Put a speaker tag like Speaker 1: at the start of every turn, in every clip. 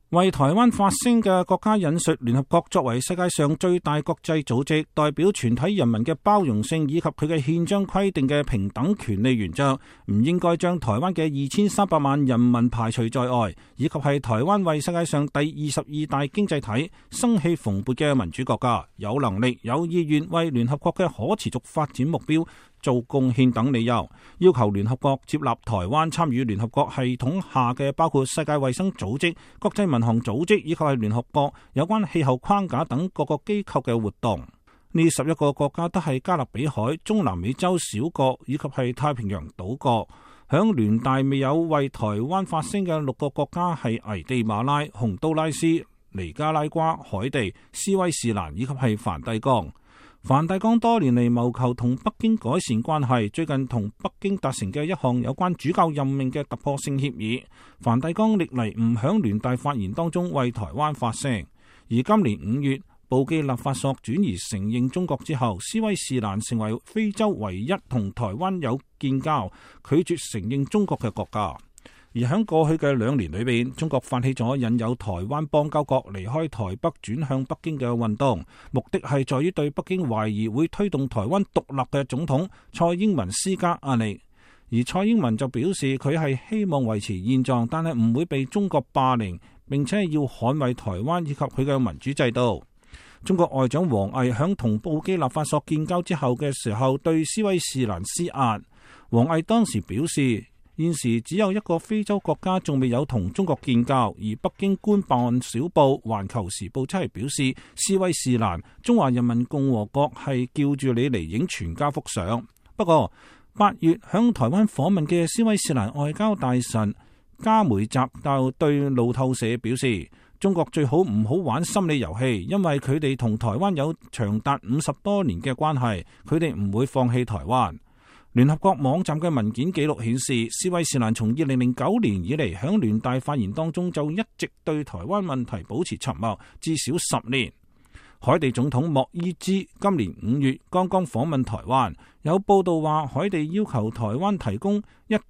Speaker 1: 為台灣發聲嘅國家引述聯合國作為世界上最大國際組織，代表全體人民嘅包容性以及佢嘅憲章規定嘅平等權利原則，唔應該將台灣嘅2300萬人民排除在外，以及係台灣為世界上第22大經濟體、生氣蓬勃嘅民主國家，有能力有意願為聯合國嘅可持續發展目標做貢獻等理由，要求聯合國接納台灣參與聯合國系統下嘅包括世界衛生組織、國際民航組織以及係聯合國有關氣候框架等各個機構嘅活動。呢11個國家都係加勒比海、中南美洲小國以及係太平洋島國。響聯大未有為台灣發聲嘅6個國家係危地馬拉、洪都拉斯、尼加拉瓜、海地、斯威士蘭以及係梵蒂岡。梵蒂岡多年嚟謀求同北京改善關係，最近同北京達成嘅一項有關主教任命嘅突破性協議。梵蒂岡歷嚟唔響聯大發言當中為台灣發聲，而今年5月布基納法索轉移承認中國之後，斯威士蘭成為非洲唯一同台灣有建交、拒絕承認中國嘅國家。而喺過去嘅2年裏邊，中國發起咗引誘台灣邦交國離開台北轉向北京嘅運動，目的係在於對北京懷疑會推動台灣獨立嘅總統蔡英文施加壓力。而蔡英文就表示佢係希望維持現狀，但係唔會被中國霸凌，並且要捍衛台灣以及佢嘅民主制度。中國外長王毅響同布基納法索建交之後嘅時候，對斯威士蘭施壓。王毅當時表示，現時只有一個非洲國家仲未有同中國建交，而北京官辦小報《環球時報》則係表示，斯威士蘭中華人民共和國係叫住你嚟影全家福相。不過8月向台灣訪問嘅斯威士蘭外交大臣加梅澤就對路透社表示，中國最好唔好玩心理遊戲，因為佢哋同台灣有長達50多年嘅關係，佢哋唔會放棄台灣。聯合國網站嘅文件記錄顯示，斯威士蘭從2009年以嚟響聯大發言當中就一直對台灣問題保持沉默，至少10年。海地總統莫伊茲今年5月剛剛訪問台灣，有報道話海地要求台灣提供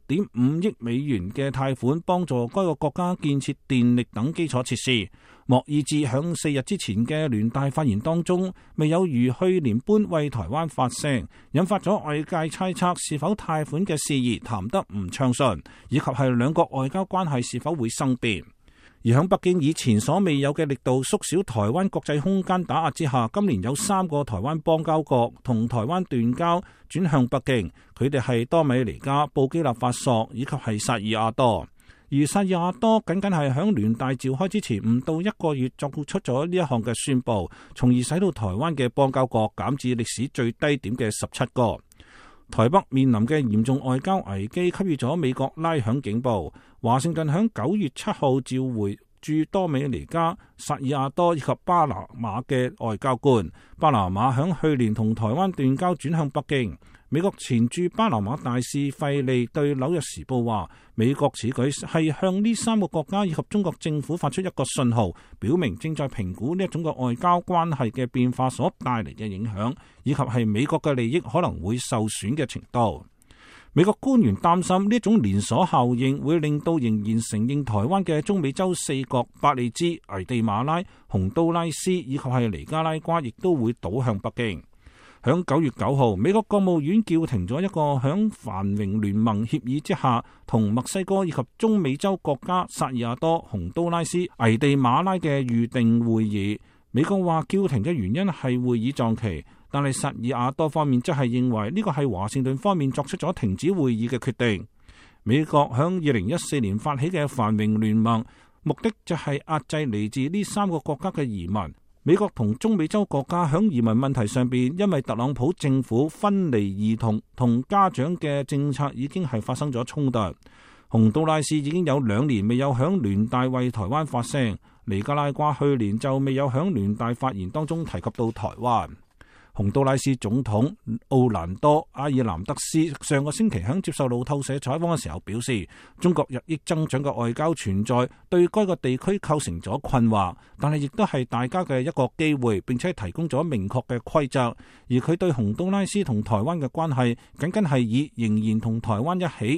Speaker 1: 1.5億美元嘅貸款，幫助該個國家建設電力等基礎設施。莫伊茲響4日之前嘅聯大發言當中，未有如去年般為台灣發聲，引發咗外界猜測是否貸款嘅事宜談得唔暢順，以及係兩國外交關係是否會生變。而喺北京以前所未有嘅力度縮小台灣國際空間打壓之下，今年有3個台灣邦交國同台灣斷交，轉向北京。佢哋係多米尼加、布基納法索以及係薩爾瓦多。而薩爾瓦多僅僅係喺聯大召開之前唔到1個月作出咗呢一項嘅宣佈，從而使到台灣嘅邦交國減至歷史最低點嘅17個。台北面臨嘅嚴重外交危機，給予咗美國拉響警報。華盛頓響9月7號召回駐多米尼加、薩爾瓦多以及巴拿馬嘅外交官。巴拿馬響去年同台灣斷交，轉向北京。美國前駐巴拿馬大使費利對紐約時報話，美國此舉係向呢3個國家以及中國政府發出一個信號，表明正在評估呢一種嘅外交關係嘅變化所帶嚟嘅影響，以及係美國嘅利益可能會受損嘅程度。美國官員擔心呢一種連鎖效應會令到仍然承認台灣嘅中美洲4國伯利茲、危地馬拉、洪都拉斯以及係尼加拉瓜，亦都會倒向北京。響9月9號，美國國務院叫停咗一個響繁榮聯盟協議之下同墨西哥以及中美洲國家薩爾瓦多、洪都拉斯、危地馬拉嘅預定會議。美國話叫停嘅原因係會議撞期，但係薩爾瓦多方面則係認為呢個係華盛頓方面作出咗停止會議嘅決定。美國響2014年發起嘅繁榮聯盟，目的就係壓制嚟自呢3個國家嘅移民。美國同中美洲國家響移民問題上邊，因為特朗普政府分離兒童同家長嘅政策已經係發生咗衝突。洪都拉斯已經有2年未有響聯大為台灣發聲，尼加拉瓜去年就未有響聯大發言當中提及到台灣。洪都拉斯總統奧蘭多·阿爾南德斯上個星期喺接受路透社採訪嘅時候表示，中國日益增長嘅外交存在對該個地區構成咗困惑，但係亦都係大家嘅一個機會，並且提供咗明確嘅規則。而佢對洪都拉斯同台灣嘅關係，僅僅係以仍然同台灣一起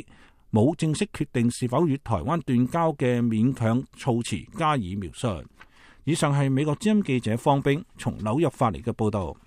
Speaker 1: 冇正式決定是否與台灣斷交嘅勉強措辭加以描述。以上係美國之音記者方冰從紐約發嚟嘅報道。